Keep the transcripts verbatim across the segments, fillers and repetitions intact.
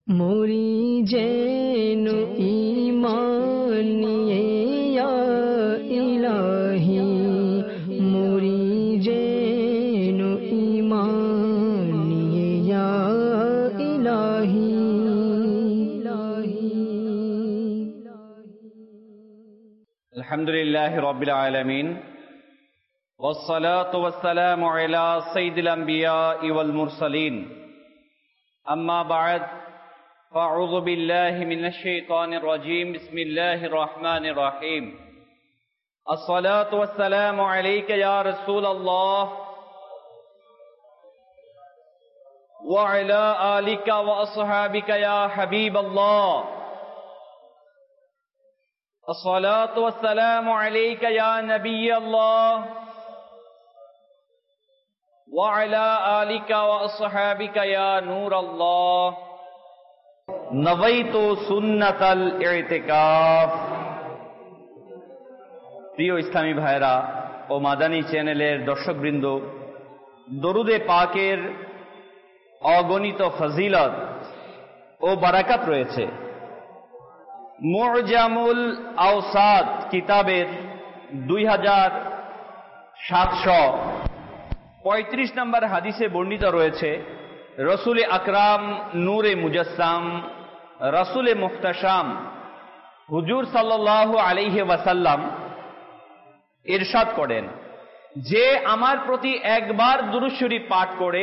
মোরি যেন ঈমান নিয়ে ইয়া ইলাহি, মোরি যেন ঈমান নিয়ে ইয়া ইলাহি। আলহামদুলিল্লাহি রাব্বিল আলামিন, ওয়াসসালাতু ওয়াসসালামু আলা সাইয়্যিদিল আমবিয়া'i ওয়াল মুরসালিন, আম্মা বা'দ, ফাআউযু বিল্লাহি মিনাশ শাইতানির রাজীম, বিসমিল্লাহির রহমানির রহিম। আসসালাতু ওয়াসসালামু আলাইকা ইয়া রাসূলাল্লাহ ওয়া আলা আলিকা ওয়া আসহাবিকা ইয়া হাবিবাল্লাহ। الصلاة والسلام عليك يا نبي الله وعلى آلك وأصحابك يا نور الله نويت سنة الاعتكاف। প্রিয় ইসলামী ভাইরা ও মাদানী চ্যানেলের দর্শকবৃন্দ, দরুদে পাকের অগণিত ফজিলত ও বারাকাত রয়েছে। মুজামুল আওসাদ কিতাবের দুই হাজার সাতশো পঁয়ত্রিশ নম্বর হাদিসে বর্ণিত রয়েছে, রসুল আকরাম নূরে মুজাসসাম, রসুল মুহতাশাম হুজুর সাল্লাল্লাহু আলাইহি ওয়াসাল্লাম ইরশাদ করেন, যে আমার প্রতি একবার দুরূদ শরীফ পাঠ করে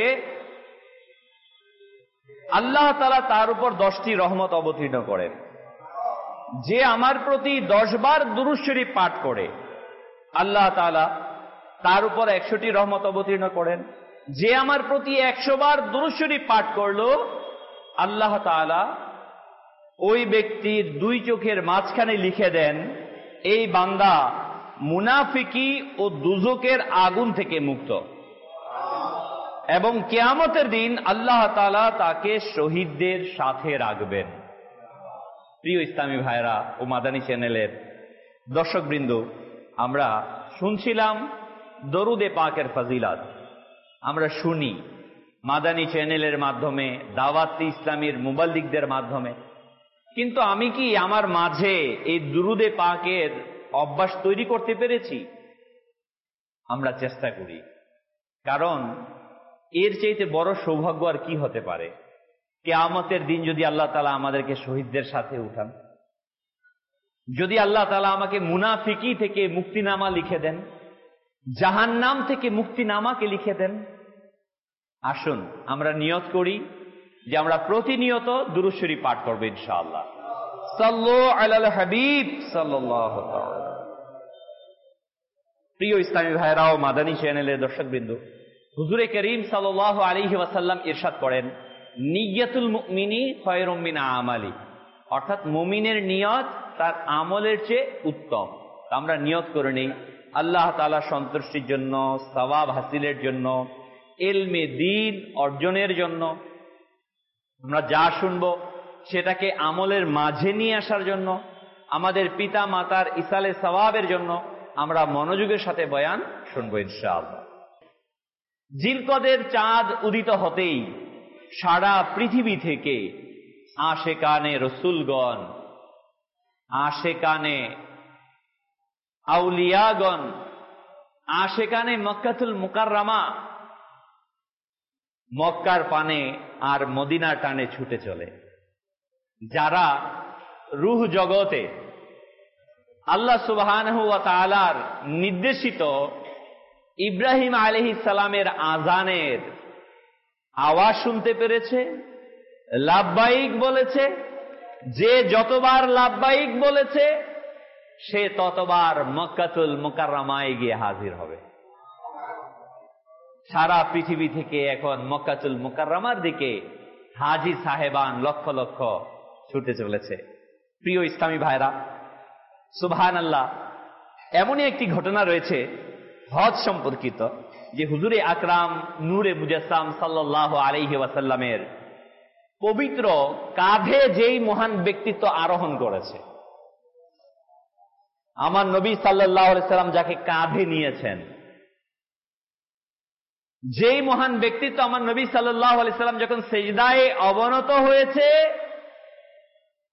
আল্লাহ তাআলা তার উপর দশটি রহমত অবতীর্ণ করেন। যে আমার প্রতি দশ বার দুরূদ শরীফ পাঠ করে আল্লাহ তাআলা তার উপর একশোটি রহমত অবতীর্ণ করেন। যে আমার প্রতি একশো বার দুরূদ শরীফ পাঠ করলো আল্লাহ তাআলা ওই ব্যক্তির দুই চোখের মাঝখানে লিখে দেন, এই বান্দা মুনাফিকি ও দুজকের আগুন থেকে মুক্ত, এবং কিয়ামতের দিন আল্লাহ তাআলা তাকে শহীদদের সাথে রাখবেন। প্রিয় ইসলামী ভাইরা ও মাদানী চ্যানেলের দর্শকবৃন্দ, আমরা শুনছিলাম দরুদে পাকের ফজিলত। আমরা শুনি মাদানী চ্যানেলের মাধ্যমে, দাওয়াত ইসলামীর মুবাল্লিগদের মাধ্যমে, কিন্তু আমি কি আমার মাঝে এই দরুদে পাকের অভ্যাস তৈরি করতে পেরেছি? আমরা চেষ্টা করি, কারণ এর চাইতে বড় সৌভাগ্য আর কি হতে পারে? কিয়ামতের দিন যদি আল্লাহ তাআলা আমাদেরকে শহীদদের সাথে উঠান, যদি আল্লাহ তাআলা আমাকে মুনাফিকি থেকে মুক্তিনামা লিখে দেন, জাহান্নাম থেকে মুক্তিনামাকে লিখে দেন, আসুন আমরা নিয়ত করি যে আমরা প্রতিনিয়ত দুরূদ শরীফ পাঠ করব ইনশাআল্লাহ। সাল্লু আলাল হাবিব সাল্লাল্লাহু তাআলা। প্রিয় ইসলামী ভাইরা ও মাদানী চ্যানেলের দর্শকবৃন্দ, হুজুরে করিম সাল্লাল্লাহু আলাইহি ওয়াসাল্লাম ইরশাদ করেন, নিয়্যাতুল মুমিনি খায়রুম মিন আমালি, অর্থাৎ মুমিনের নিয়ত তার আমলের চেয়ে উত্তম। আমরা নিয়ত করে নেই আল্লাহ তাআলা সন্তুষ্টির জন্য, সওয়াব হাসিলের জন্য, ইলমে দ্বীন অর্জনের জন্য। আমরা যা শুনবো সেটাকে আমলের মাঝে নিয়ে আসার জন্য, আমাদের পিতা মাতার ইসালে সওয়াবের জন্য আমরা মনোযোগের সাথে বয়ান শুনবো ইনশাআল্লাহ। জিলকদের চাঁদ উদিত হতেই সারা পৃথিবী থেকে আশেকানে রসুলগণ, আশেকানে আউলিয়াগণ, আশেকানে মক্কাতুল মুকাররমা মক্কার পানে আর মদিনার টানে ছুটে চলে। যারা রূহ জগতে আল্লাহ সুবহানাহু ওয়া তাআলার নির্দেশিত ইব্রাহিম আলাইহিস সালামের আযানের আওয়াজ শুনতে পেরেছে, লাব্বাইক বলেছে, যে যতবার লাব্বাইক বলেছে সে ততবার মক্কাতুল মুকাররমায় গিয়ে হাজির হবে। সারা পৃথিবী থেকে এখন মক্কাতুল মুকাররমার দিকে হাজী সাহেবান লক্ষ লক্ষ ছুটে চলেছে। প্রিয় ইসলামী ভাইরা, সুবহানাল্লাহ, এমনই একটি ঘটনা রয়েছে হজ সম্পর্কিত, যে হুজুরে আকরাম নূরে মুজাসসাম সাল্লাল্লাহু আলাইহি ওয়াসাল্লামের পবিত্র কাঁধে যেই মহান ব্যক্তিত্ব আরোহণ করেছে, আমার নবী সাল্লাল্লাহু আলাইহি সাল্লাম যাকে কাঁধে নিয়েছেন, যেই মহান ব্যক্তিত্ব আমার নবী সাল্লাল্লাহু আলাইহি সাল্লাম যখন সিজদায় অবনত হয়েছে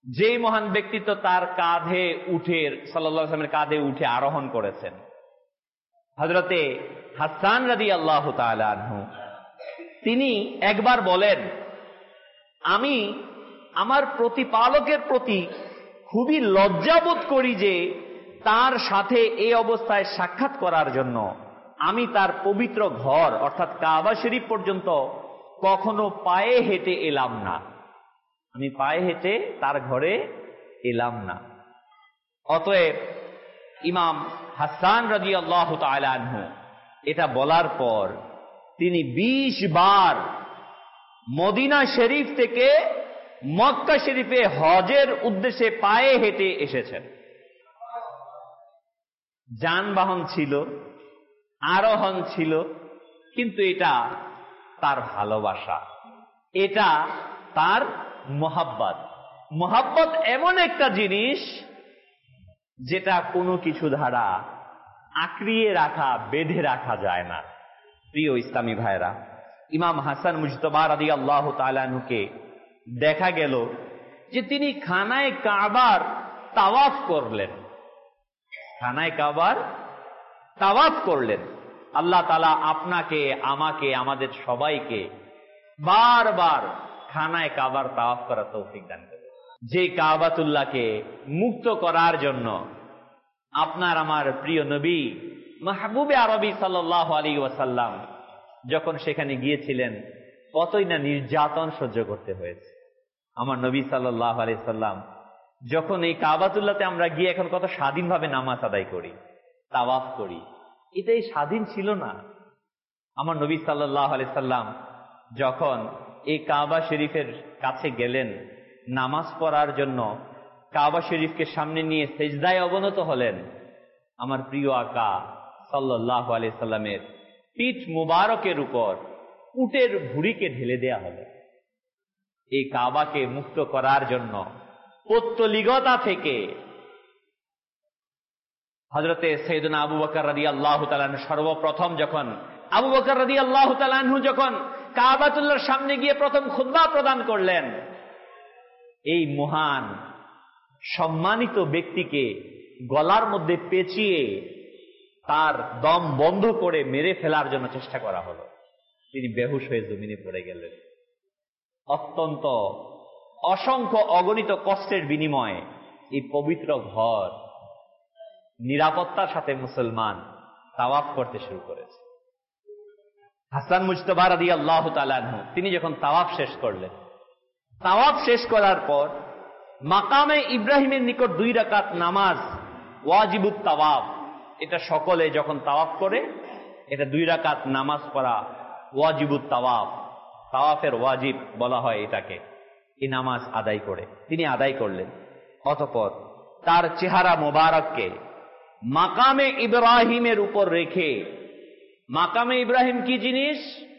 যেই মহান ব্যক্তিত্ব তার কাঁধে উঠে সাল্লাল্লাহু আলাইহি ওয়াসাল্লামের কাঁধে উঠে আরোহণ করেছেন, হযরতে হাসান রাদিয়াল্লাহু তাআলা আনহু, তিনি একবার বলেন, আমি আমার প্রতিপালকের প্রতি খুবই লজ্জাবোধ করি যে তার সাথে এই অবস্থায় সাক্ষাৎ করার জন্য আমি তার পবিত্র ঘর অর্থাৎ কাবা শরীফ পর্যন্ত কখনো পায়ে হেঁটে এলাম না। আমি পায়ে হেঁটে তার ঘরে এলাম না। অতএব ইমাম হাসান রাদিয়াল্লাহু তাআলা আনহু এটা বলার পর তিনি বিশ বার মদিনা শরীফ থেকে মক্কা শরীফে হজের উদ্দেশ্যে পায়ে হেঁটে এসেছেন। যানবাহন ছিল, আরোহণ ছিল, কিন্তু এটা তার ভালোবাসা, এটা তার মোহাব্বত। মোহাব্বত এমন একটা জিনিস যেটা কোনো কিছু দ্বারা আঁকড়িয়ে রাখা, বেঁধে রাখা যায় না। প্রিয় ইসলামী ভাইরা, ইমাম হাসান মুজতবা রাদিয়াল্লাহু তাআলা আনহুকে দেখা গেল যে তিনি খানায় কাবার তাওয়াফ করলেন। খানায় কাবার তাওয়াফ করলেন। আল্লাহ তাআলা আপনাকে, আমাকে, আমাদের সবাইকে বারবার খানায় কাবার তাওয়াফ করার তৌফিক দান করুন। যে কাবাতুল্লাহকে মুক্ত করার জন্য আপনার আমার প্রিয় নবী মাহবুবে আরবি সাল্লাল্লাহু আলাইহি ওয়াসাল্লাম যখন সেখানে গিয়েছিলেন, কতই না নির্যাতন সহ্য করতে হয়েছে। আমার নবী সাল্লাল্লাহু আলাইহি সাল্লাম যখন এই কাবাতুল্লাহতে আমরা গিয়ে এখন কত স্বাধীনভাবে নামাজ আদায় করি, তাওয়াফ করি, এটাই স্বাধীন ছিল না। আমার নবী সাল্লাল্লাহু আলাইহি সাল্লাম যখন এই কাবা শরীফের কাছে গেলেন নামাজ পড়ার জন্য, কাবা শরীফকে সামনে নিয়ে সেজদায় অবনত হলেন, আমার প্রিয় আকা সাল্লাল্লাহু আলাইহি সাল্লামের পিঠ মুবারকের উপর উটের ভুঁড়িকে ঢেলে দেয়া হলো এই কাবাকে মুক্ত করার জন্য। পৌত্তলিকতা থেকে হযরতে সাইয়েদনা আবু বকর রাদিয়াল্লাহু তাআলা আনহু সর্বপ্রথম যখন আবু বকর রাদিয়াল্লাহু তাআলা আনহু যখন কাবাতুল্লাহর সামনে গিয়ে প্রথম খুতবা প্রদান করলেন, এই মহান সম্মানিত ব্যক্তিকে গলার মধ্যে পেঁচিয়ে তার দম বন্ধ করে মেরে ফেলার জন্য চেষ্টা করা হলো। তিনি বেহুশ হয়ে জমিনে পড়ে গেলেন। অত্যন্ত অসংখ্য অগণিত কষ্টের বিনিময়ে এই পবিত্র ঘর নিরাপত্তার সাথে মুসলমান তাওয়াফ করতে শুরু করেছে। হাসান মুজতবা রাদিয়াল্লাহু তাআলা আনহু তিনি যখন তাওয়াফ শেষ করলেন, তাওয়াফ শেষ করার পর মাকামে ইব্রাহিমের নিকট দুই রাকাত নামাজ ওয়াজিবুত তাওয়াফ, এটা সকলে যখন তাওয়াফ করে এটা দুই রাকাত নামাজ পড়া ওয়াজিবুত তাওয়াফ, তাওয়াফের ওয়াজিব বলা হয় এটাকে। এই নামাজ আদায় করে তিনি আদায় করলেন। অতঃপর তার চেহারা মোবারককে মাকামে ইব্রাহিমের উপর রেখে, মাকামে ইব্রাহিম কি জিনিস?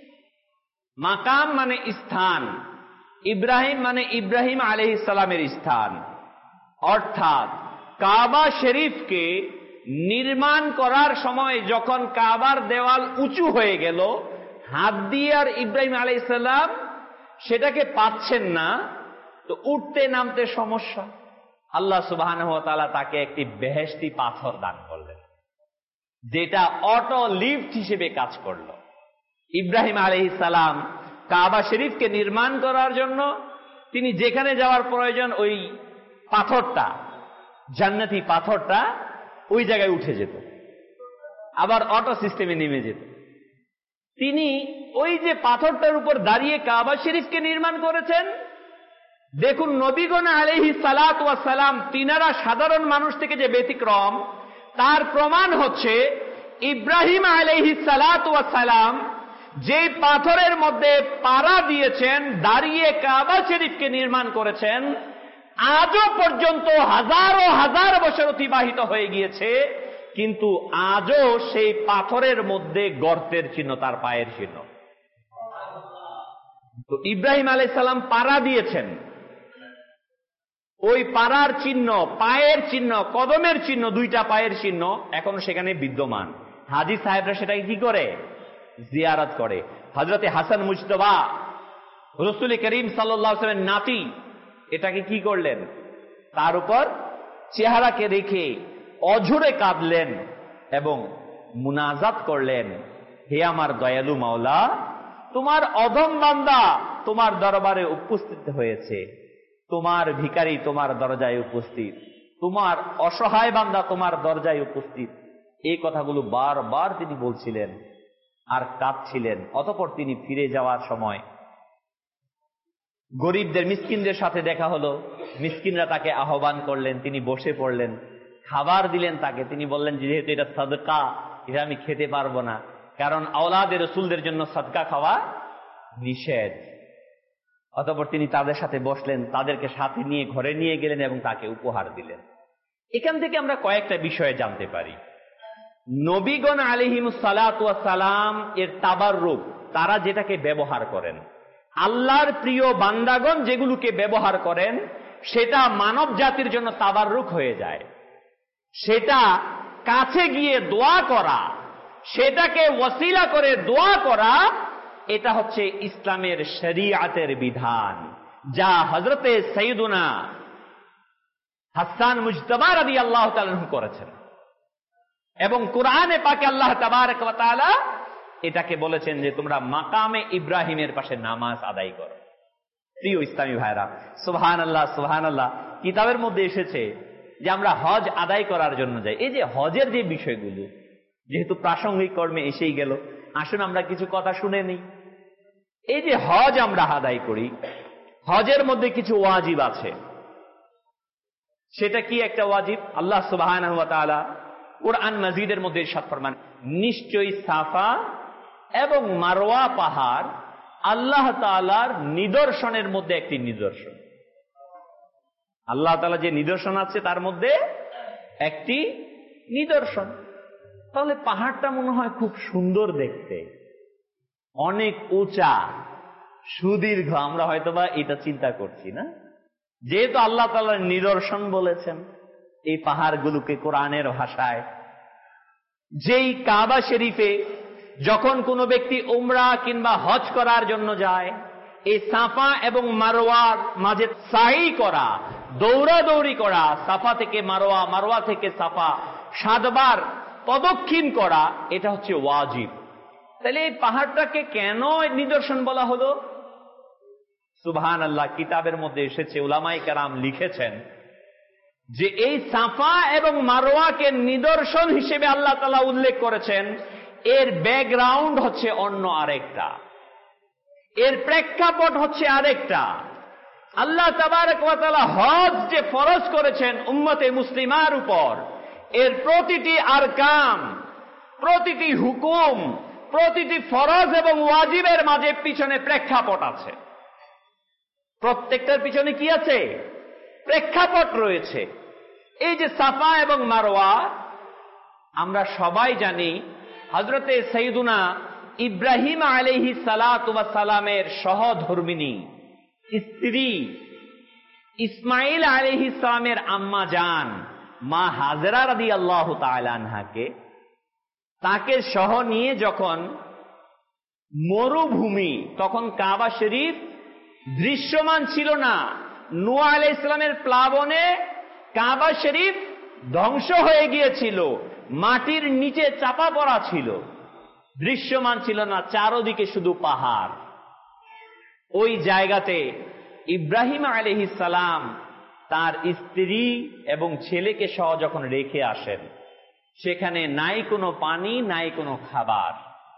মাকাম মানে স্থান, ইব্রাহিম মানে ইব্রাহিম আলাইহিস সালামের স্থান। অর্থাৎ কাবা শরীফকে নির্মাণ করার সময় যখন কাবার দেওয়াল উঁচু হয়ে গেল, হাত দিয়ে আর ইব্রাহিম আলাইহিস সালাম সেটাকে পাচ্ছেন না, তো উঠতে নামতে সমস্যা। আল্লাহ সুবহানাহু ওয়া তাআলা তাকে একটি বেহেশতি পাথর দান করলেন, যেটা অটো লিফট হিসেবে কাজ করল। ইব্রাহিম আলাইহিস সালাম কাবা শরীফকে নির্মাণ করার জন্য তিনি যেখানে যাওয়ার প্রয়োজন ওই পাথরটা, জান্নাতি পাথরটা ওই জায়গায় উঠে যেত, আবার অটো সিস্টেমে নেমে যেত। তিনি ওই যে পাথরটার উপর দাঁড়িয়ে কাবা শরীফকে নির্মাণ করেছেন। দেখুন, নবীগণ আলাইহিস সালাতু ওয়াস সালাম তিনারা সাধারণ মানুষ থেকে যে ব্যতিক্রম, তার প্রমাণ হচ্ছে ইব্রাহিম আলাইহিস সালাতু ওয়াস সালাম যে পাথরের মধ্যে পাড়া দিয়েছেন, দাঁড়িয়ে কাবা শরীফকে নির্মাণ করেছেন, আজও পর্যন্ত হাজারো হাজার বছর অতিবাহিত হয়ে গিয়েছে, কিন্তু আজও সেই পাথরের মধ্যে গর্তের চিহ্ন, তার পায়ের চিহ্ন। তো ইব্রাহিম আলাইহিস সালাম পাড়া দিয়েছেন, ওই পাড়ার চিহ্ন, পায়ের চিহ্ন, কদমের চিহ্ন, দুইটা পায়ের চিহ্ন এখনো সেখানে বিদ্যমান। হাজী সাহেবরা সেটাকে কি করে? জিয়ারত করে। হযরতে হাসান মুজতবা রাসূল করিম সাল্লাল্লাহু আলাইহি ওয়াসাল্লামের নাতি এটাকে কি করলেন? তার উপর চেহারাকে রেখে অঝরে কাঁদলেন এবং মুনাজাত করলেন, হে আমার দয়ালু মাওলা, তোমার অধম বান্দা তোমার দরবারে উপস্থিত হয়েছে, তোমার ভিখারি তোমার দরজায় উপস্থিত, তোমার অসহায় বান্দা তোমার দরজায় উপস্থিত। এই কথাগুলো বারবার তিনি বলছিলেন আর কাঁদছিলেন। অতঃপর তিনি ফিরে যাওয়ার সময় গরিবদের, মিসকিনদের সাথে দেখা হলো। মিসকিনরা তাকে আহ্বান করলেন, তিনি বসে পড়লেন, খাবার দিলেন তাকে। তিনি বললেন, যেহেতু এটা সাদকা, এটা আমি খেতে পারবো না, কারণ আওলাদে রাসূলদের জন্য সাদকা খাওয়া নিষেধ। অতঃপর তিনি তাদের সাথে বসলেন, তাদেরকে সাথে নিয়ে ঘরে নিয়ে গেলেন এবং তাকে উপহার দিলেন। এখান থেকে আমরা কয়েকটা বিষয়ে জানতে পারি। নবীগণ আলাইহিমুস সালাতু ওয়াস সালাম এর তাবাররুক, তারা যেটাকে ব্যবহার করেন, আল্লাহর প্রিয় বান্দাগণ যেগুলোকে ব্যবহার করেন, সেটা মানব জাতির জন্য তাবাররুক হয়ে যায়। সেটা কাছে গিয়ে দোয়া করা, সেটাকে ওয়াসিলা করে দোয়া করা, এটা হচ্ছে ইসলামের শরীয়তের বিধান, যা হযরতে সাইয়্যিদুনা হাসান মুজতাবা রাদিয়াল্লাহু তাআলা আনহু করেছেন। এবং কোরআনে পাকে আল্লাহ তাবারক ওয়া তাআলা এটাকে বলেছেন যে তোমরা মাকামে ইব্রাহিমের পাশে নামাজ আদায় করো। প্রিয় ইসলামী ভাইরা, সুবহানাল্লাহ সুবহানাল্লাহ, কিতাবের মধ্যে এসেছে যে আমরা হজ আদায় করার জন্য যাই। এই যে হজের যে বিষয়গুলো, যেহেতু প্রাসঙ্গিক কর্মে এসেই গেল, আসুন আমরা কিছু কথা শুনে নিই। এই যে হজ আমরা আদায় করি, হজের মধ্যে কিছু ওয়াজিব আছে। সেটা কি একটা ওয়াজিব? আল্লাহ সুবহানাহু ওয়া তাআলা কুরআন মাজিদের মধ্যে ইরশাদ ফরমান, নিশ্চয়ই সাফা এবং মারওয়া পাহাড় আল্লাহ তাআলার নিদর্শনের মধ্যে একটি নিদর্শন। আল্লাহ তাআলা যে নিদর্শন আছে তার মধ্যে একটি নিদর্শন। তাহলে পাহাড়টা মনে হয় খুব সুন্দর দেখতে, অনেক উঁচা, সুদীর্ঘ। আমরা হয়তোবা এটা চিন্তা করছি না, যেহেতু আল্লাহ তাআলার নিদর্শন বলেছেন এই পাহাড়গুলোকে কোরআনের ভাষায়। যেই কাবা শরীফে যখন কোনো ব্যক্তি উমরা কিংবা হজ করার জন্য যায়, এই সাফা এবং মারওয়ার মাঝে সাই করা, দৌড়াদৌড়ি করা, সাফা থেকে মারওয়া, মারওয়া থেকে সাফা সাতবার প্রদক্ষিণ করা, এটা হচ্ছে ওয়াজিব। তাহলে এই পাহাড়টাকে কেন নিদর্শন বলা হলো? সুবহানাল্লাহ, কিতাবের মধ্যে এসেছে, উলামায়ে কেরাম লিখেছেন যে এই সাফা এবং মারওয়াকে নিদর্শন হিসেবে আল্লাহ তাআলা উল্লেখ করেছেন। এর ব্যাকগ্রাউন্ড হচ্ছে অন্য আরেকটা, এর প্রেক্ষাপট হচ্ছে আরেকটা। আল্লাহ তাবারক ওয়া তাআলা হজ যে ফরজ করেছেন উম্মতে মুসলিমার উপর, এর প্রতিটি আরকান, প্রতিটি হুকুম, প্রতিটি ফরজ এবং ওয়াজিবের মাঝে পিছনে প্রেক্ষাপট আছে। প্রত্যেকটার পিছনে কি আছে? প্রেক্ষাপট রয়েছে। এই যে সাফা এবং মারওয়া, আমরা সবাই জানি হযরতে সাইয়্যিদুনা ইব্রাহিম আলাইহিস সালাতু ওয়াস সালামের সহধর্মিণী স্ত্রী ইসমাঈল আলাইহিস সালামের আম্মা জান মা হাজেরা রাদিয়াল্লাহু তাআলা আনহাকে, তাকে সহ নিয়ে যখন মরুভূমি, তখন কাবা শরীফ দৃশ্যমান ছিল না। নূহ আলাইহিস সালামের প্লাবনে কাবা শরীফ ধ্বংস হয়ে গিয়েছিল, মাটির নিচে চাপা পড়া ছিল, দৃশ্যমান ছিল না, চারদিকে শুধু পাহাড়। ওই জায়গাতে ইব্রাহিম আলাইহিস সালাম তার স্ত্রী এবং ছেলেকে সহ যখন রেখে আসেন, সেখানে নাই কোনো পানি, নাই কোনো খাবার।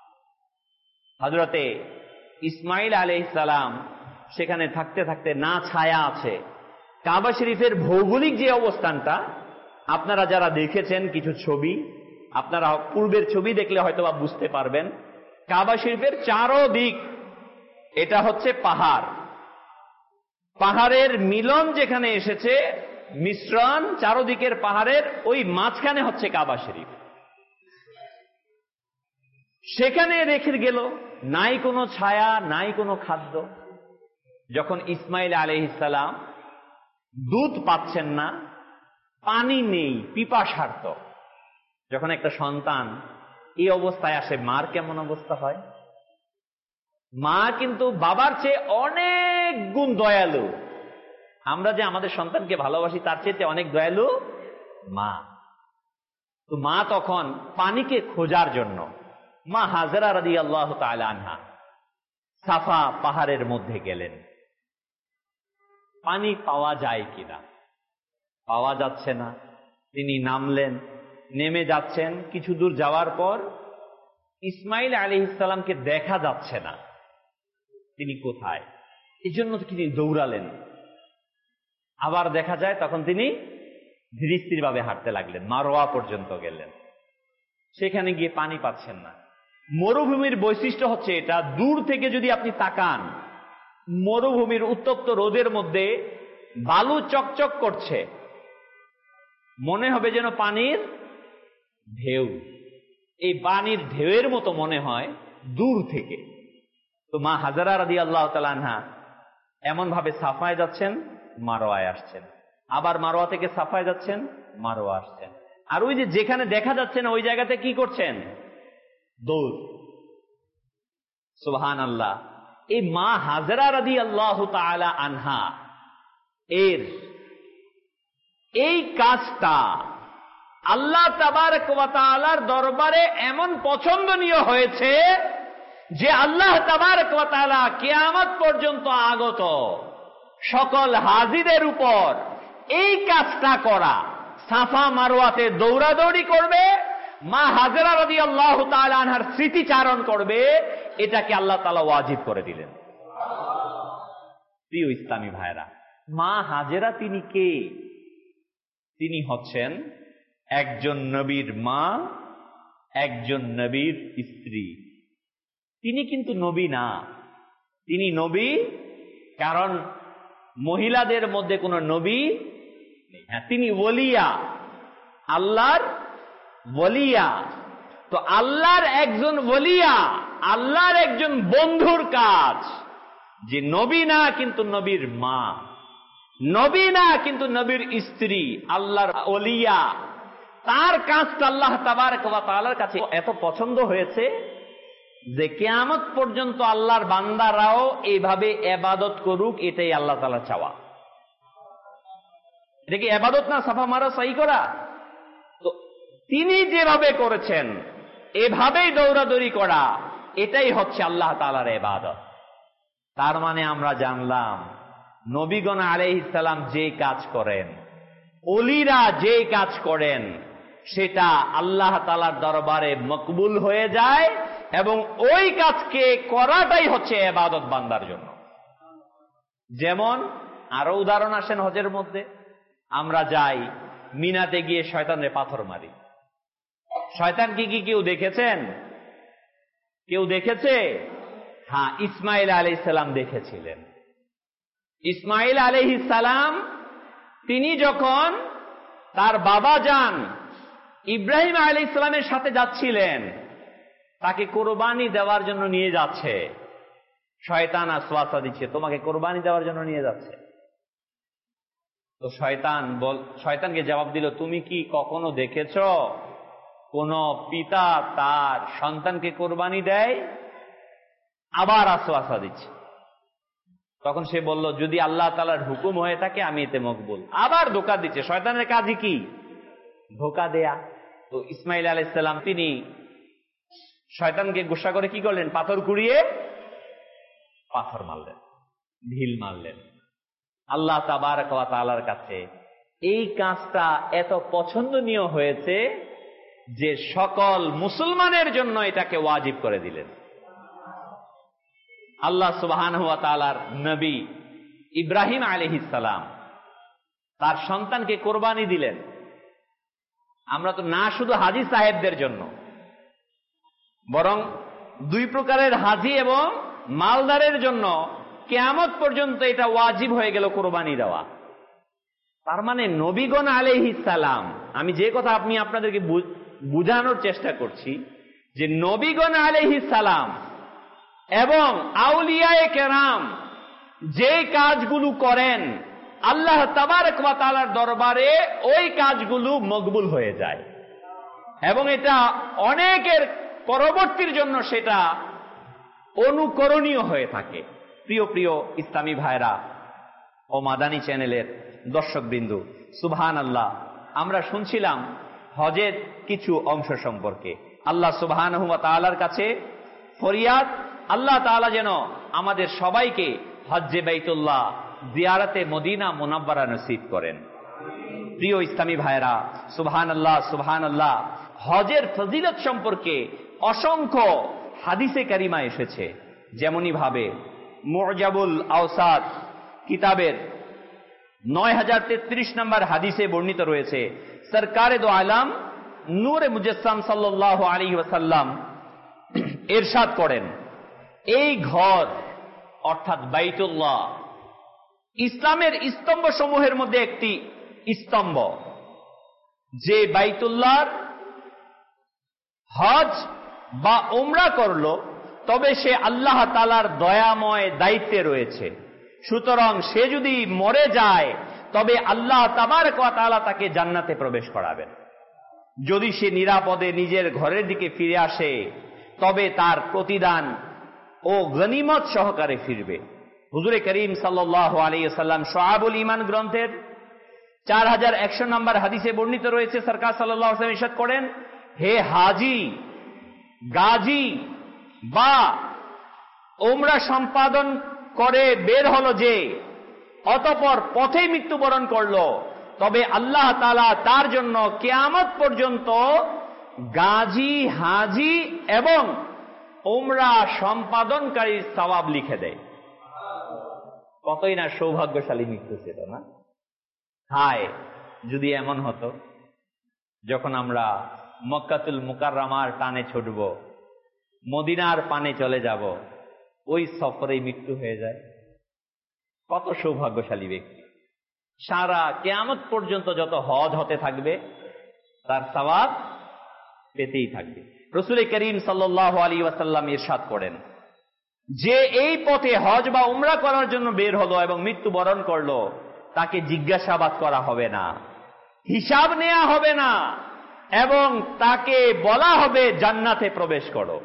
হযরতে ইসমাঈল আলাইহিস সালাম সেখানে থাকতে থাকতে না ছায়া আছে। কাবা শরীফের ভৌগোলিক যে অবস্থানটা, আপনারা যারা দেখেছেন কিছু ছবি, আপনারা পূর্বের ছবি দেখলে হয়তো বা বুঝতে পারবেন, কাবা শরীফের চারদিক এটা হচ্ছে পাহাড়। পাহাড়ের মিলন যেখানে এসেছে, মিশ্রণ চারদিকের পাহাড়ের, ওই মাঝখানে হচ্ছে কাবা শরীফ। সেখানে রেখে গেল, নাই কোনো ছায়া, নাই কোনো খাদ্য। যখন ইসমাঈল আলাইহিস সালাম দুধ পাচ্ছেন না, পানি নেই, পিপাসার্ত, যখন একটা সন্তান এই অবস্থায় আসে, মার কেমন অবস্থা হয়? মা কিন্তু বাবার চেয়ে অনেক গুণ দয়ালু। আমরা যে আমাদের সন্তানকে ভালোবাসি তার চেয়ে অনেক দয়ালু মা। তো মা তখন পানিকে খোঁজার জন্য মা হাজরা রাদিয়াল্লাহু তাআলা আনহা সাফা পাহাড়ের মধ্যে গেলেন। পানি পাওয়া যায় কিনা, পাওয়া যাচ্ছে না। তিনি নামলেন, নেমে যাচ্ছেন। কিছু দূর যাওয়ার পর ইসমাইল আলাইহিস সালামকে দেখা যাচ্ছে না, তিনি কোথায়। এই জন্য তিনি দৌড়ালেন। আবার দেখা যায়, তখন তিনি ধীরে স্থির ভাবে হাঁটতে লাগলেন, মারওয়া পর্যন্ত গেলেন। সেখানে গিয়ে পানি পাচ্ছেন না। মরুভূমির বৈশিষ্ট্য হচ্ছে এটা, দূর থেকে যদি আপনি তাকান, মরুভূমির উত্তপ্ত রোদের মধ্যে বালু চকচক করছে, মনে হবে যেন পানির ঢেউ। এই পানির ঢেউয়ের মতো মনে হয় দূর থেকে। তো মা হাজরা রাদিয়াল্লাহু তাআলা আনহা এমন ভাবে সাফায় যাচ্ছেন, মারওয়ায় আসছেন, আবার মারওয়া থেকে সাফায় যাচ্ছেন, মারওয়া আসছেন। আর ওই যে যেখানে দেখা যাচ্ছে না ওই জায়গাতে কি করছেন? দৌড়। সুবহানাল্লাহ। এই মা হাজরা রাদিয়াল্লাহু তাআলা আনহা এর এই কাজটা আল্লাহ তাবারক ওয়া তাআলার দরবারে এমন পছন্দনীয় হয়েছে যে আল্লাহ তাবারক ওয়া তাআলা কিয়ামত পর্যন্ত আগত সকল হাজিদের উপর এই কাজটা করা, সাফা মারওয়াতে দৌড়াদৌড়ি করবে, মা হাজরা রাদিয়াল্লাহু তাআলা আনহার স্মৃতিচারণ করবে, এটাকে আল্লাহ তাআলা ওয়াজিব করে দিলেন। প্রিয় ইসলামী ভাইরা, মা হাজেরা তিনি কে? তিনি হচ্ছেন একজন নবীর মা, একজন নবীর স্ত্রী। তিনি কিন্তু নবী না। তিনি নবী কারণ মহিলাদের মধ্যে কোন নবী নেই। হ্যাঁ, তিনি ওলিয়া, আল্লাহর ওলিয়া। তো আল্লাহর একজন ওলিয়া, আল্লাহর একজন বন্ধুর কাজ যে নবী না কিন্তু নবীর মা, নবী না কিন্তু নবীর স্ত্রী, আল্লাহর ওলিয়া, তার কাজটা আল্লাহ তাবারক ওয়া তাআলার কাছে এত পছন্দ হয়েছে যে কিয়ামত পর্যন্ত আল্লাহর বান্দারাও এইভাবে ইবাদত করুক, এটাই আল্লাহ তাআলার চাওয়া। এটা কি ইবাদত না সাফা মারা সাই করা? তো তিনি যেভাবে করেছেন এভাবেই দৌড়াদৌড়ি করা, এটাই হচ্ছে আল্লাহ তাআলার ইবাদত। তার মানে আমরা জানলাম নবীগণ আলাইহিস সালাম যে কাজ করেন, ওলিরা যে কাজ করেন, সেটা আল্লাহ তাআলার দরবারে মকবুল হয়ে যায় এবং ওই কাজকে করাটাই হচ্ছে ইবাদত বান্দার জন্য। যেমন আরো উদাহরণ আসেন হজের মধ্যে, আমরা যাই মিনাতে গিয়ে শয়তানরে পাথর মারি। শয়তান কি কি কেউ দেখেছেন? কেউ দেখেছে? হ্যাঁ, ইসমাইল আলাইহিস সালাম দেখেছিলেন। ইসমাইল আলাইহিস সালাম তিনি যখন তার বাবা যান ইব্রাহিম আলাইহিস সালামের সাথে যাচ্ছিলেন, তাকে কোরবানি দেওয়ার জন্য নিয়ে যাচ্ছে, শয়তান আসওয়াসা দিচ্ছে, তোমাকে কোরবানি দেওয়ার জন্য নিয়ে যাচ্ছে। তো শয়তান বল শয়তানকে জবাব দিল, তুমি কি কখনো দেখেছ কোন পিতা তার সন্তানকে কোরবানি দেয়? আবার আসওয়াসা দিচ্ছে। তখন সে বলল, যদি আল্লাহ তাআলার হুকুম হয়ে থাকে আমি এতে মকবুল। আবার ধোঁকা দিচ্ছে। শয়তানের কাজই কি? ধোঁকা দেয়া। তো ইসমাইল আলাইহিস সালাম তিনি শয়তানকে গুসা করে কি করলেন? পাথর কুড়িয়ে পাথর মারলেন, ঢিল মারলেন। আল্লাহ তাবারক ওয়া তাআলার কাছে এই কাজটা এত পছন্দনীয় হয়েছে যে সকল মুসলমানের জন্য এটাকে ওয়াজিব করে দিলেন। আল্লাহ সুবহানাহু ওয়া তাআলার নবী ইব্রাহিম আলাইহিস সালাম তার সন্তানকে কোরবানি দিলেন। আমরা তো না শুধু হাজী সাহেবদের জন্য, বরং দুই প্রকারের হাজী এবং মালদারের জন্য কিয়ামত পর্যন্ত এটা ওয়াজিব হয়ে গেল কোরবানি দেওয়া। তার মানে নবীগণ আলাইহিস সালাম, আমি যে কথা আপনি আপনাদেরকে বুঝানোর চেষ্টা করছি যে নবীগণ আলাইহিস সালাম এবং আউলিয়ায়ে কেরাম যে কাজগুলো করেন আল্লাহ তাবারক ওয়া তাআলার দরবারে ওই কাজগুলো মকবুল হয়ে যায় এবং এটা অনেকের পরবর্তীর জন্য সেটা অনুকরণীয় হয়ে থাকে। প্রিয় প্রিয় ইসলামী ভাইরা, ও মাদানী চ্যানেলের দর্শকবৃন্দু, সুবহানাল্লাহ, আমরা শুনছিলাম হজের কিছু অংশ সম্পর্কে। আল্লাহ সুবহানাহু ওয়া তাআলার কাছে ফরিয়াদ, আল্লাহ তাআলা যেন আমাদের সবাইকে হজ্জে বাইতুল্লাহ, জিয়ারতে মদিনা মুনাব্বারা নসিব করেন। প্রিয় ইসলামী ভাইরা, সুবহানাল্লাহ সুবহানাল্লাহ, হজের ফজিলত সম্পর্কে অসংখ্য হাদিসে কারিমা এসেছে। যেমনি ভাবে মুজাবুল আওসাত কিতাবের নয় হাজার তেত্রিশ নম্বর হাদিসে বর্ণিত রয়েছে, সরকারে দো আলম নূরে মুজাসসাম সাল্লাল্লাহু আলাইহি ওয়াসাল্লাম ইরশাদ করেন, এই ঘর অর্থাৎ বাইতুল্লাহ ইসলামের স্তম্ভ সমূহের মধ্যে একটি স্তম্ভ। যে বাইতুল্লাহর হজ বা উমরা করলো, তবে সে আল্লাহ তাআলার দয়াময় দায়িত্বে রয়েছে। সুতরাং সে যদি মরে যায়, তবে আল্লাহ তাবারক ওয়া তাআলা তাকে জান্নাতে প্রবেশ করাবেন। যদি সে নিরাপদে নিজের ঘরের দিকে ফিরে আসে, তবে তার প্রতিদান ও গনিমত সহকারে ফিরবে। হুজুরে করিম সাল্লাল্লাহু আলাইহি ওয়াসাল্লাম শুআবুল ঈমান গ্রন্থের চার হাজার একশো নম্বর হাদিসে বর্ণিত রয়েছে, সরকার সাল্লাল্লাহু আলাইহি ওয়াসাল্লাম ইরশাদ করেন, হে হাজি, গাজী বা উমরা সম্পাদন করে বের হলো যে, অতঃপর পথে মৃত্যুবরণ করলো, তবে আল্লাহ তাআলা তার জন্য কিয়ামত পর্যন্ত গাজী, হাজি এবং উমরা সম্পাদনকারীর সওয়াব লিখে দেয়। কতই না সৌভাগ্যশালী মৃত্যু ছিল না? হায়, যদি এমন হতো যখন আমরা মক্কাতুল মুকাররমার টানে ছুটব, মদিনার পানে চলে যাব, ওই সফরেই মৃত্যু হয়ে যায়। কত সৌভাগ্যশালী ব্যক্তি! সারা কিয়ামত পর্যন্ত যত হজ হতে থাকবে, তার সওয়াব পেতেই থাকবে। রাসূল করিম সাল্লাল্লাহু আলাইহি ওয়াসাল্লাম ইরশাদ করেন, যে এই পথে হজ বা উমরা করার জন্য বের হলো এবং মৃত্যুবরণ করলো, তাকে জিজ্ঞাসাবাদ করা হবে না, হিসাব নেওয়া হবে না, এবং তাকে বলা হবে জান্নাতে প্রবেশ করো।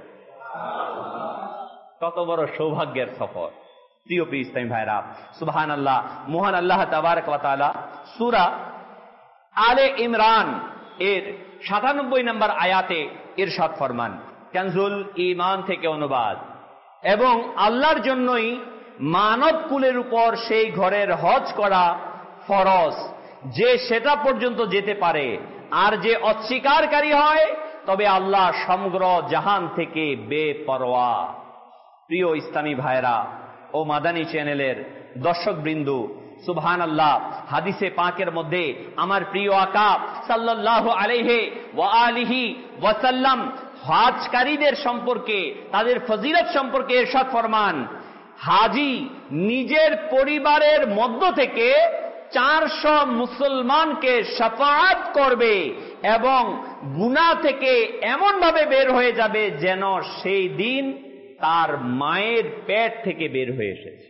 কত বড় সৌভাগ্যের সফর! প্রিয় প্রিয় ইসলামী ভাইরা, সুবহানাল্লাহ, মহান আল্লাহ তাবারক ওয়া তাআলা সূরা আলে ইমরান এর সাতানব্বই নম্বর আয়াতে ইরশাদ ফরমান, কানজুল ঈমান থেকে অনুবাদ, এবং আল্লাহর জন্যই মানব কুলের উপর সেই ঘরের হজ করা ফরজ, যে সেটা পর্যন্ত যেতে পারে, আর যে অস্বীকারী হয়, তবে আল্লাহ সমগ্র জাহান থেকে বেপরোয়া। প্রিয় ইসলামী ভাইরা ও মাদানী চ্যানেলের দর্শকবৃন্দু, সুবহানাল্লাহ, হাদিসে পাকের মধ্যে আমার প্রিয় আকা সাল্লাল্লাহু আলাইহি ওয়া আলিহি ওয়াসাল্লাম হজকারীদের সম্পর্কে, তাদের ফজিলত সম্পর্কে ইরশাদ ফরমান, হাজি নিজের পরিবারের মধ্য থেকে চারশো মুসলমানকে শাফাআত করবে এবং গুনাহ থেকে এমন ভাবে বের হয়ে যাবে যেন সেই দিন তার মায়ের পেট থেকে বের হয়ে এসেছে।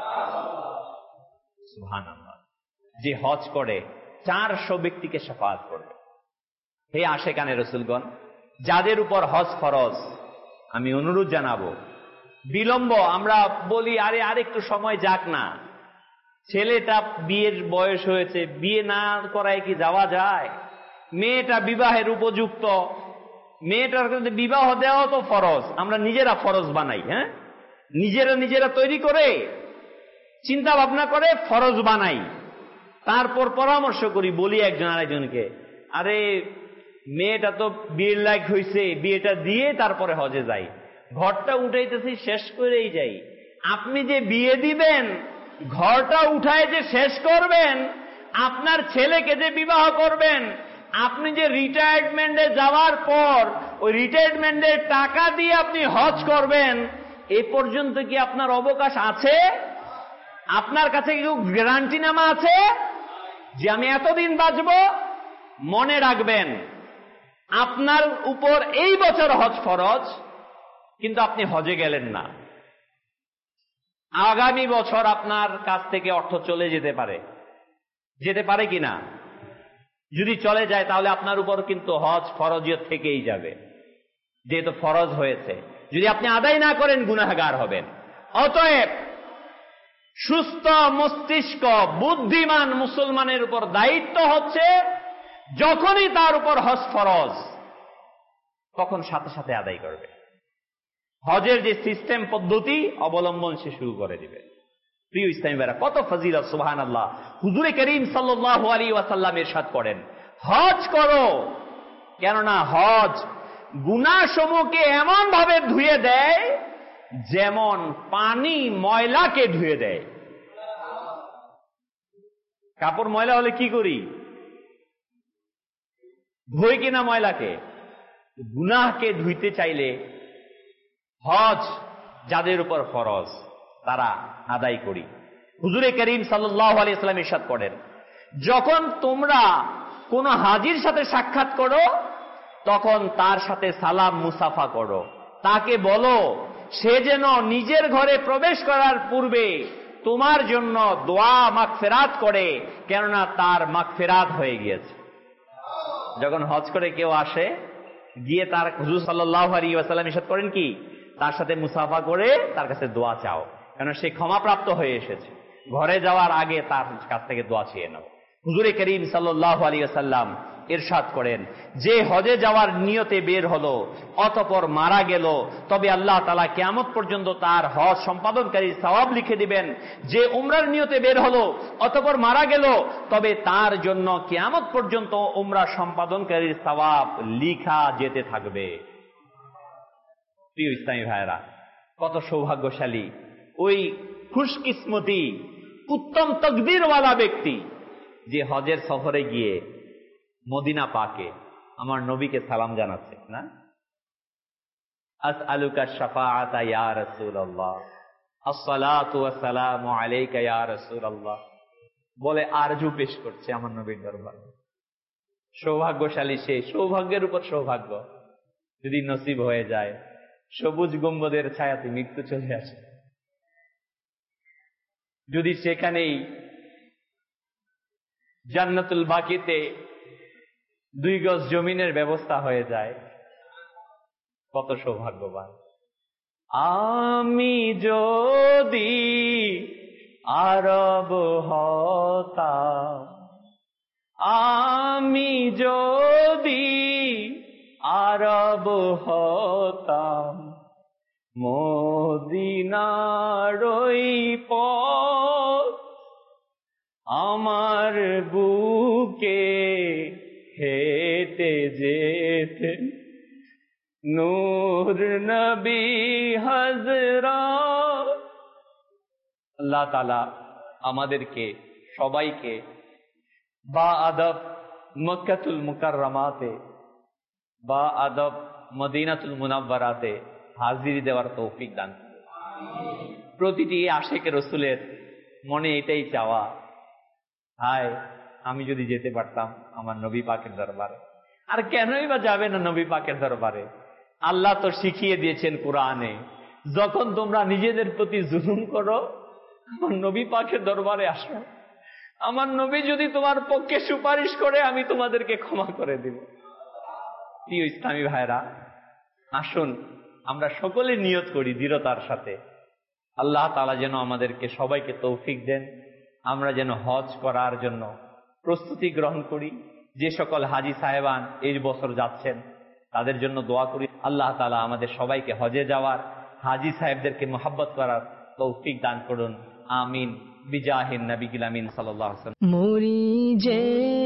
সুবহানাল্লাহ! যে হজ করে চারশো ব্যক্তিকে শাফাআত করবে। হে আশেকানে রাসূলগণ, যাদের উপর হজ ফরজ, আমি অনুরোধ জানাবো, বিলম্ব আমরা বলি, আরে আরেকটু সময় যাক না, ছেলেটা বিয়ের বয়স হয়েছে, বিয়ে না করায় কি যাওয়া যায়? মেয়েটা বিবাহের উপযুক্ত, মেয়েটার কিন্তু বিবাহ দেওয়া তো ফরজ, আমরা নিজেরা ফরজ বানাই। হ্যাঁ, নিজেরা নিজেরা তৈরি করে চিন্তা ভাবনা করে ফরজ বানাই, তারপর পরামর্শ করি, বলি একজন আরেকজনকে, আরে মেয়েটা তো বিয়ের লায়ক হয়েছে, বিয়েটা দিয়ে তারপরে হজে যাই, ঘরটা উঠাইতেছি শেষ করেই যাই। আপনি যে বিয়ে দিবেন, ঘরটা উঠায় যে শেষ করবেন, আপনার ছেলেকে যে বিবাহ করবেন, আপনি যে রিটায়ারমেন্টে যাওয়ার পর ওই রিটায়ারমেন্টের টাকা দিয়ে আপনি হজ করবেন, এ পর্যন্ত কি আপনার অবকাশ আছে? আপনার কাছে কি গ্যারান্টিনামা আছে যে আমি এতদিন বাঁচব? মনে রাখবেন, আপনার উপর এই বছর হজ ফরজ, কিন্তু আপনি হজে গেলেন না, আগামী বছর আপনার কাছ থেকে অর্থ চলে যেতে পারে, যেতে পারে কিনা? যদি চলে যায়, তাহলে আপনার উপর কিন্তু হজ ফরজিয়ত থেকেই যাবে, যেহেতু ফরজ হয়েছে। যদি আপনি আদায় না করেন, গুনাহগার হবেন। অতএব সুস্থ মস্তিষ্ক বুদ্ধিমান মুসলমানের উপর দায়িত্ব হচ্ছে যখনই তার উপর হজ ফরজ তখন সাথে সাথে আদায় করবে। হজের যে সিস্টেম পদ্ধতি অবলম্বন সে শুরু করে দিবে। প্রিয় ইসলামী ভাইরা, কত ফজিলত! সুবহানাল্লাহ। হুজুরে করিম সাল্লাল্লাহু আলাইহি ওয়াসাল্লাম ইরশাদ করেন, হজ করো, কেননা হজ গুনাহসমূহকে এমন ভাবে ধুয়ে দেয় যেমন পানি ময়লাকে ধুয়ে দেয়। কাপড় ময়লা হলে কি করি? ধুই কিনা ময়লাকে? গুনাহকে ধুইতে চাইলে হজ যাদের উপর ফরজ তারা আদায় করি। হুজুরে করিম সাল্লাল্লাহু আলাইহি ওয়াসাল্লাম ইরশাদ করেন, যখন তোমরা কোন হাজীর সাথে সাক্ষাৎ করো তখন তার সাথে সালাম মুসাফা করো, তাকে বলো সে যেন নিজের ঘরে প্রবেশ করার পূর্বে তোমার জন্য দোয়া মাগফিরাত করে, কেননা তার মাগফিরাত হয়ে গিয়েছে। যখন হজ করে কেউ আসে, গিয়ে তার হুজুর সাল্লাল্লাহু আলাইহি ওয়াসাল্লাম ইরশাদ করেন কি, তার সাথে মুসাফা করে তার কাছে দোয়া চাও, কেন সে ক্ষমাপ্রাপ্ত হয়ে এসেছে। ঘরে যাওয়ার আগে তার কাছ থেকে দোয়া চেয়ে নাও। হুজুরে করিম সাল্লাল্লাহু আলাইহি ওয়াসাল্লাম ইরশাদ করেন, যে হজে যাওয়ার নিয়তে বের হলো অতঃপর মারা গেল, তবে আল্লাহ তাআলা কিয়ামত পর্যন্ত তার হজ সম্পাদনকারীর সওয়াব লিখে দিবেন। যে উমরার নিয়তে বের হলো অতঃপর মারা গেল, তবে তার জন্য কিয়ামত পর্যন্ত উমরা সম্পাদনকারীর সওয়াব লিখা যেতে থাকবে। প্রিয় ইসলামী ভাইরা, কত সৌভাগ্যশালী ওই খুশকিসমতি উত্তম তকদিরওয়ালা ব্যক্তি যে হজের সফরে গিয়ে মদিনা পাকে আমার নবীকে সালাম জানাচ্ছে না, আসআলুকা শাফাআতা ইয়া রাসূলুল্লাহ, আসসালাতু ওয়াসসালামু আলাইকা ইয়া রাসূলুল্লাহ বলে আরজু পেশ করছে আমার নবীর দরবারে। সৌভাগ্যশালী সে, সৌভাগ্যের উপর সৌভাগ্য। যদি নসিব হয়ে যায় সবুজ গম্বুজের ছায়াতে মৃত্যু চলে আসে, যদি সেখানেই জান্নাতুল বাকিতে দুই গজ জমিনের ব্যবস্থা হয়ে যায়, কত সৌভাগ্যবান। আমি যদি আরব হতাম, আমি যদি আরব হতাম, মদিনার ওই পথ আমার বুকে হেঁটে যেতেন নূর নবী হযরত। আল্লাহ তাআলা আমাদেরকে সবাইকে বা আদব মক্কাতুল মুকাররমাতে বা আদব মদিনাতুল মুনাওয়ারাতে হাজিরি দেওয়ার তৌফিক দান করুন। প্রতিটি আশিক রাসূলের মনে এটাই চাওয়া, হায় আমি যদি যেতে পারতাম আমার নবী পাকের দরবারে। আর কেনই বা যাবে না নবী পাকের দরবারে? আল্লাহ তো শিখিয়ে দিয়েছেন কোরআনে, যখন তোমরা নিজেদের প্রতি জুলুম করো আমার নবী পাকের দরবারে আসো, আমার নবী যদি তোমার পক্ষে সুপারিশ করে আমি তোমাদেরকে ক্ষমা করে দিব। প্রিয় ইসলামী ভাইরা, আসুন আমরা সকলে নিয়ত করি দৃঢ়তার সাথে, আল্লাহ তাআলা যেন আমাদেরকে সবাইকে তৌফিক দেন, আমরা যেন হজ করার জন্য প্রস্তুতি গ্রহণ করি। যে সকল হাজী সাহেবান এই বছর যাচ্ছেন তাদের জন্য দোয়া করি, আল্লাহ তাআলা আমাদের সবাইকে হজে যাওয়ার, হাজী সাহেবদেরকে মোহাব্বত করার তৌফিক দান করুন। আমিন। বিজাহিন নবী আমিন সাল্লাল্লাহু আলাইহি ওয়াসাল্লাম। মুরি যে